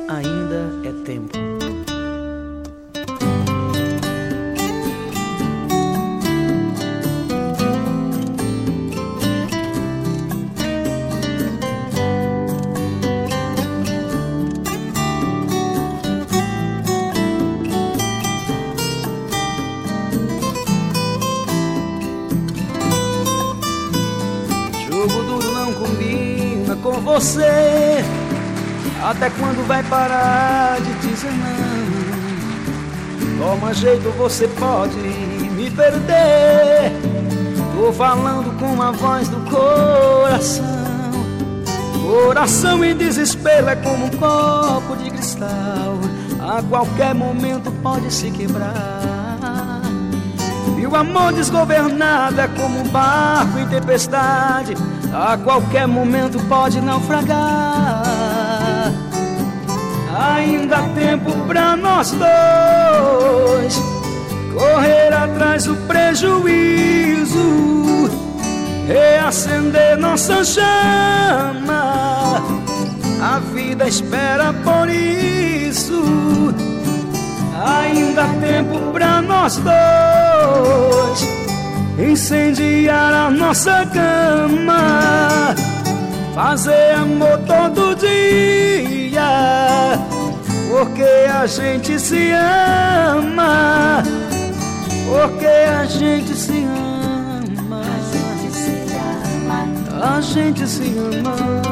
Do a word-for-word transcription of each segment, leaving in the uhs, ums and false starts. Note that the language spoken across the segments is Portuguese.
ainda é tempo. Jogo duro não combina com você. Até quando vai parar de dizer não? Toma jeito, você pode me perder. Tô falando com a voz do coração. Coração em desespero é como um copo de cristal. A qualquer momento pode se quebrar. E o amor desgovernado é como um barco em tempestade. A qualquer momento pode naufragar. Ainda há tempo pra nós dois correr atrás do prejuízo, reacender nossa chama. A vida espera por isso. Ainda há tempo pra nós dois incendiar a nossa cama, fazer amor todo dia, porque a gente se ama, porque a gente se ama, a gente se ama.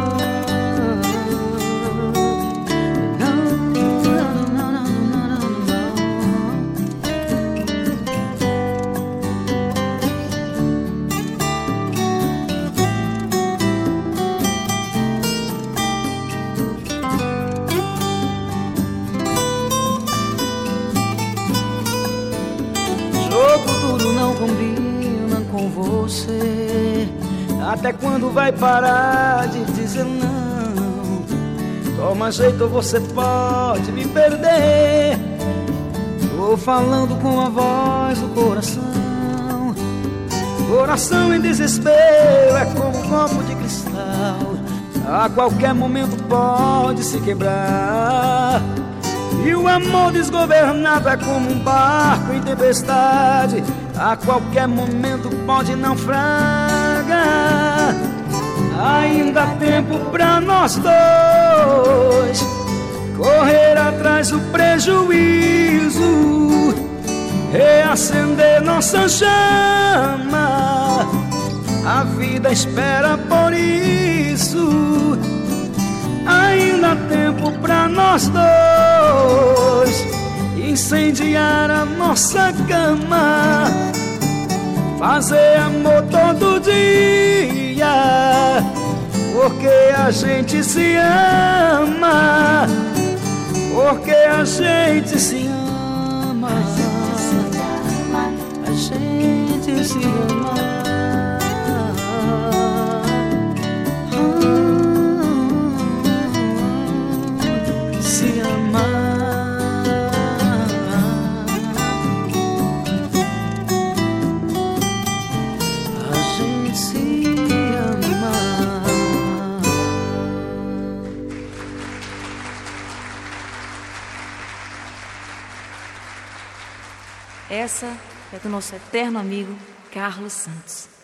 Jogo duro não combina com você. Até quando vai parar de dizer não? Toma jeito, você pode me perder. Tô falando com a voz do coração. Coração em desespero é como um copo de cristal. A qualquer momento pode se quebrar. E o amor desgovernado é como um barco em tempestade. A qualquer momento pode naufragar. Ainda há tempo pra nós dois correr atrás do prejuízo, reacender nossa chama. A vida espera por isso. Ainda há tempo pra nós dois incendiar a nossa cama, fazer amor todo dia, porque a gente se ama, porque a gente se ama, a gente se ama. Essa é do nosso eterno amigo Carlos Santos.